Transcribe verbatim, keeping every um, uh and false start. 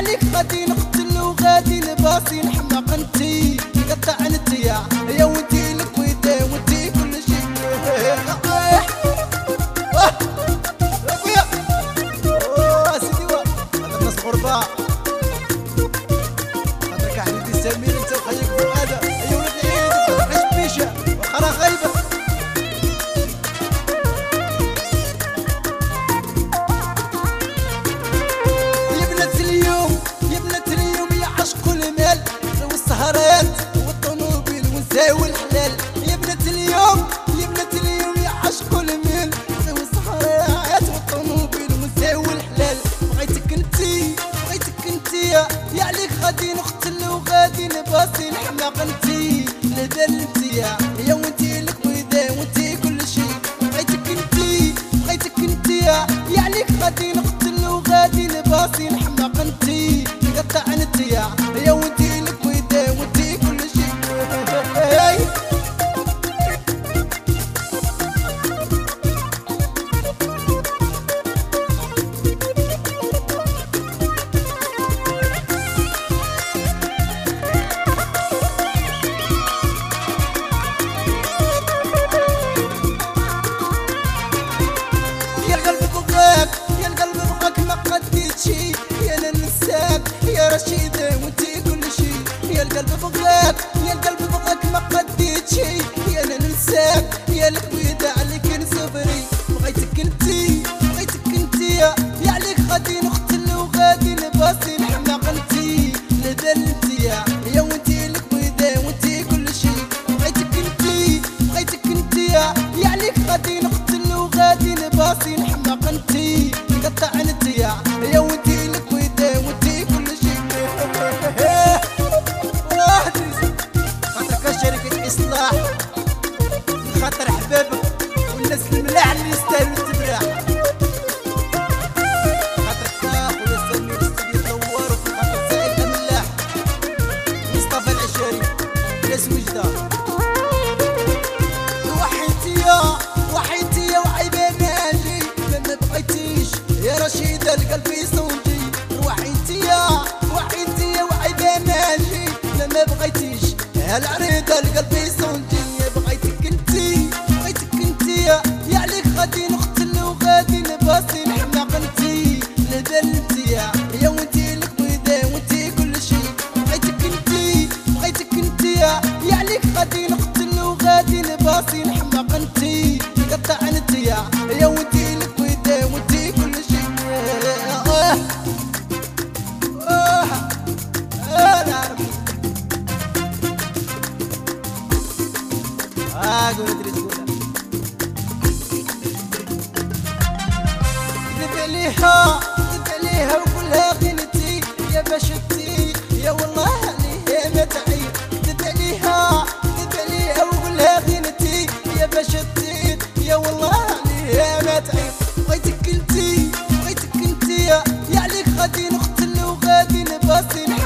يعليك غادي نقتل وغادي نباصي نحماق انتي نقطع انتي يا وانتي الكويتة وانتي كل شي. سيدي وا هذا الناس غرباء هذاك حبيبي سمير انت وخيك فؤاد يا ولد العيد ما تبقاش بيشه واخا غايبه. يا بنات اليوم يا بنات اليوم يا عشقوا المال والسهرات والطنوبيل ونساوي الحلال. يا بنات اليوم يا بنات اليوم يا عشقوا المال والسهرات والطنوبيل ونساوي الحلال. بغيتك انتي بغيتك انتي يا عليك غادي نقتل وغادي نباصي نحماق انتي لبال انتي يا وانتي الكويدة وانتي كل شي. بغيتك انتي بغيتك انتي يا عليك غادي نقتل وغادي نباصي نحماق انتي نقطع انتي يا وانتي الكويدة وانتي كل شي. يا القلب بغاك يا القلب بغاك ما قديتشي يا انا نساك يا رشيدة وانتي كل شي. يا القلب بغاك يا القلب بغاك ما قديتشي يا انا نساك يا الكويدة عليك نصبري. بغيتك انتي بغيتك انتي يا عليك غادي نقتل وغادي نباصي نحماق انتي لبال انتي يا وانتي الكويدة وانتي كل شي. بغيتك انتي بغيتك انتي يا عليك غادي نقتل وغادي نباصي نحماق انتي نقطع انتي يا وانتي الكويدة وانتي كل شي. خاطرك شركة إصلاح خاطر حبابك والناس الملاح اللي يستاهلوا التبراح. خاطرك خويا سمير استوديو دور خاطر سعيد الملاح مصطفى العشاري ناس وجدة. وحيتيا وحيتيا وعيبة ماجي لما بغيتيش يا رشيدة القلب يصوتي. وحيتيا وحيتيا وعيبة ماجي لما بغيتيش هالعريضة القلب يصوتي. بغيتك انتي بغيتك انتي يا عليك غادي نقتل وغادي نباصي نحماق انتي لبال انتي يا وانتي الكويدة وانتي كل شي. بغيتك انتي بغيتك انتي يا عليك غادي نقتل وغادي نباصي نحماق انتي نقطع انتي يا وانتي الكويدة وانتي كل شي. آه آه آه العربي آه قولي تريد تقولها كذب عليها كذب عليها وقولها غنتي يا باشتي يا والله عليها ما تعيب. كذب عليها كذب عليها وقولها غنتي يا باشتي يا والله عليها ما تعيب. بغيتك انتي بغيتك انتي يا عليك غادي نقتل وغادي نباصي